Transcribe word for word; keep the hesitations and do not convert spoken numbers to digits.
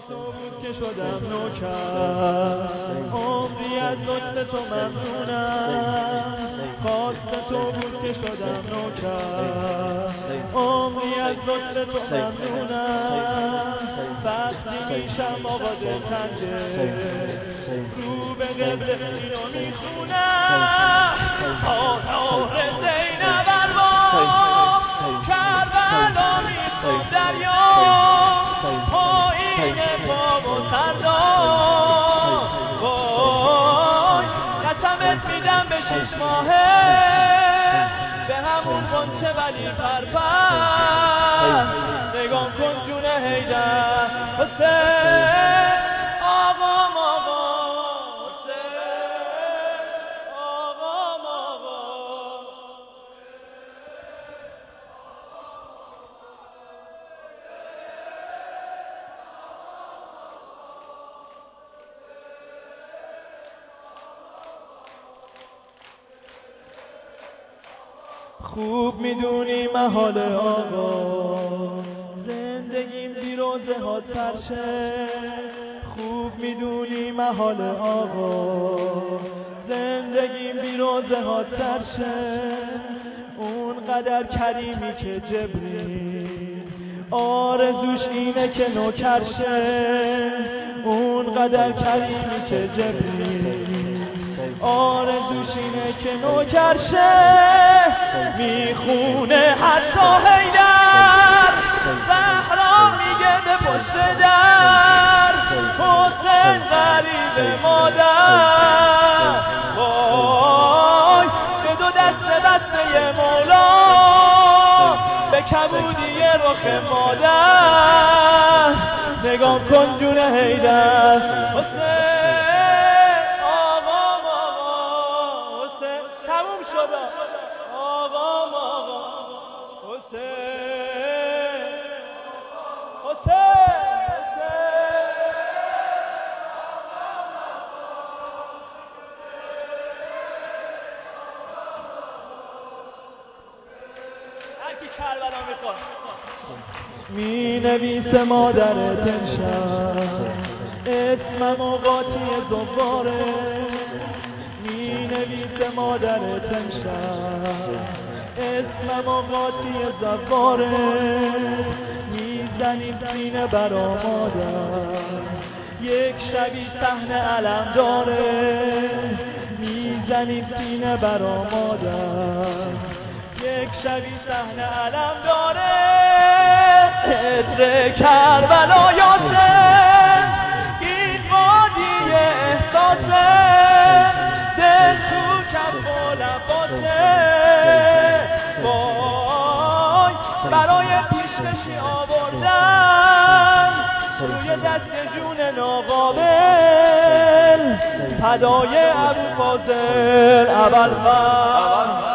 تو بود که شدم نوکر، عمری از لطف تو ممنونم. خواست تو بود که شدم نوکر، عمری از لطف تو ممنونم. وقتی میشم آقا دلتنگه، رو به قبله اینو میخونم. آثار زینب ارباب کربلا میخون دریا، پایین باب و سردار. وای قسمت میدم به شش ماهه، به همون غنچه ولی پرپر. نگاه کن جون حیدر حسین، آقام آقا حسین، آقام آقا. خوب میدونی محال آقا، زندگیم بی روزه ها سرشه. خوب میدونی محال آقا، زندگیم بی روزه ها سرشه. اون قدر کریمی که جبرین آرزوش اینه که نوکرشه. اون قدر کریمی که جبرین آرزوش اینه که نوکرشه. میخونه حتی حیدر، زهرا میگه به پشت در، حسین غریب مادر. وای به دو دست بسته مولا، به کبودی رخ مادر. نگاه کن جون حیدر حسین، آقام آقا حسین. تموم شد آقام آقا حسین، حسین هرکی کربلا میخواد. می نویسه مادرت امشب اسمم و قاطی زواره. می نویسه مادرت امشب اسمم و قاطی زواره. میزنیم سینه برا مادر، یک شبی صحنه علم داره. میزنیم سینه برا مادر، یک شبی صحنه علم داره. عطر کربلا یاسر، این وادی احساسه، دل تو کف و لباسه. وای برای پیشکشی آوردم روی دست جون ناقابل، فدای ابوالفاضل ابوالفضل.